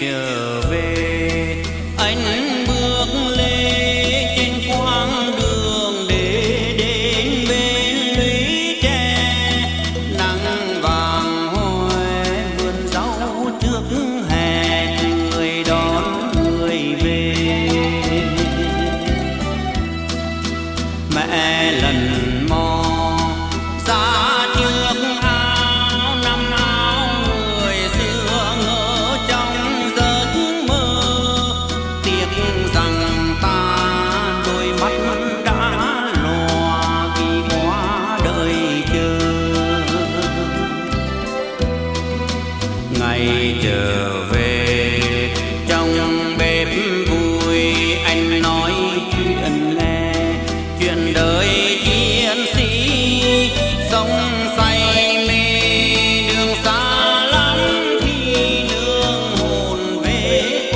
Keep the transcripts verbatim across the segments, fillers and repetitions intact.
trở về, anh bước lên trên quãng đường để đến bên lũy tre. Nắng vàng hoe vườn rau trước hè, người đón người về. Mẹ lần mò ra trước áo năm áo người xưa ngỡ trong giấc mơ. Tiếc rằng ta đôi mắt đã lòa vì quá đời chờ. Ngày trở về trong bếp vui, anh nói chuyện nghe chuyện đời chiến sĩ sống say mê đường xa lắm khi nương hồn về.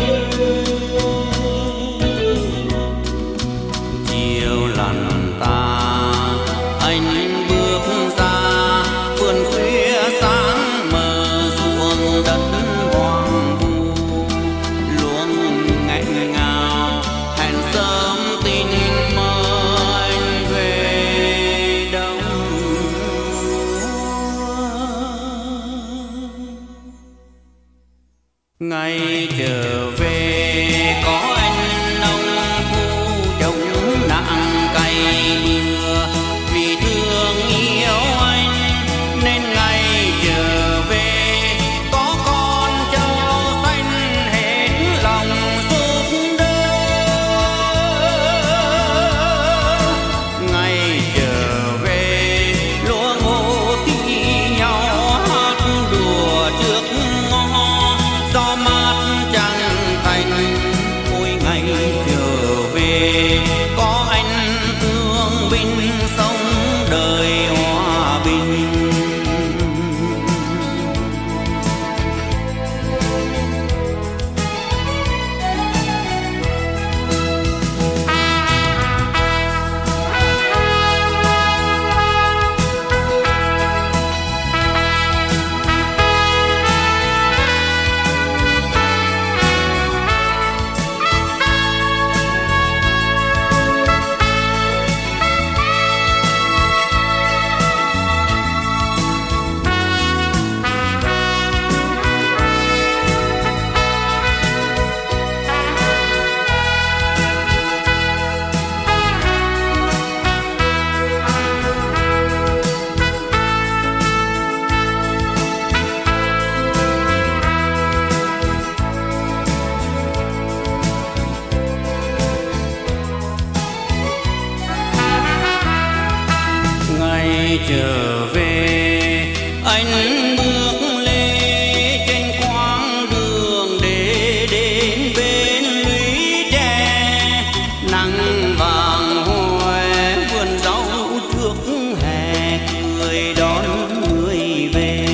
Chiều lần ta anh bước ra vườn khuya sáng mờ, ruộng đất hoang vu luống nghẹn ngào hẹn sớm tin mơ anh về đâu. Ngày trở về có anh nông phu trồng nặng cày bừa, vì thương yêu anh nên ngày trở về có con trâu xanh hết lòng giúp đỡ. Ngày trở về lúa ngô thi nhau hát đùa trước ngõ, gió mát trăng thành. Ôi ngày trở về có anh thương binh sống đời hòa bình. Ngày trở về anh bước lên trên quãng đường để đến bên lũy tre. Nắng vàng hoe vườn rau trước hè, người đón người về.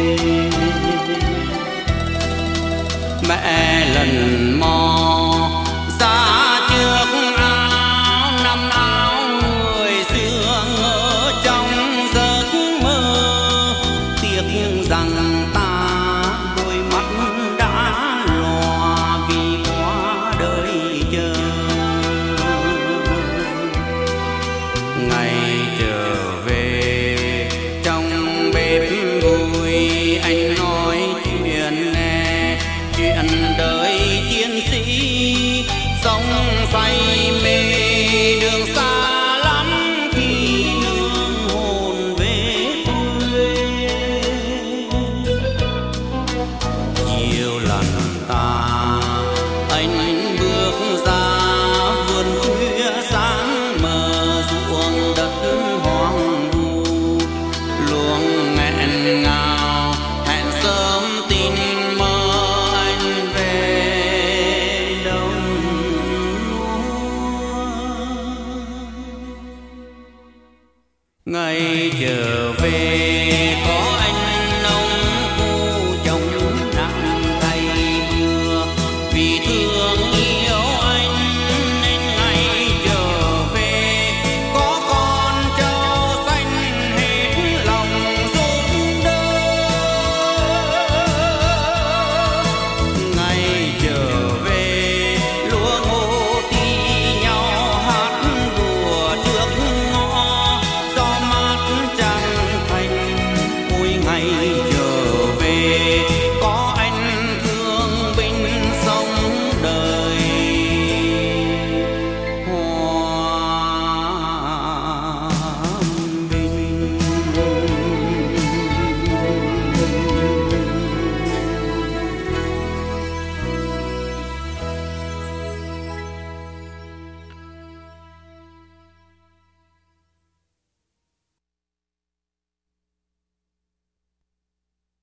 Mẹ lần mò ra trước áo năm áo người xưa ngỡ trong giấc mơ. Tiếc rằng ta đôi mắt đã lòa vì quá đời chờ. Ngày trở về trong bếp vui, anh nói chuyện nghe chuyện đời chiến sĩ sống say mê đường xa lắm khi nương hồn về quê. Nhiều lần ta anh bước ra vườn khuya sáng mờ, ruộng đất hoang vu luống nghẹn ngào hẹn sớm tin mơ anh về đâu. Ngày trở về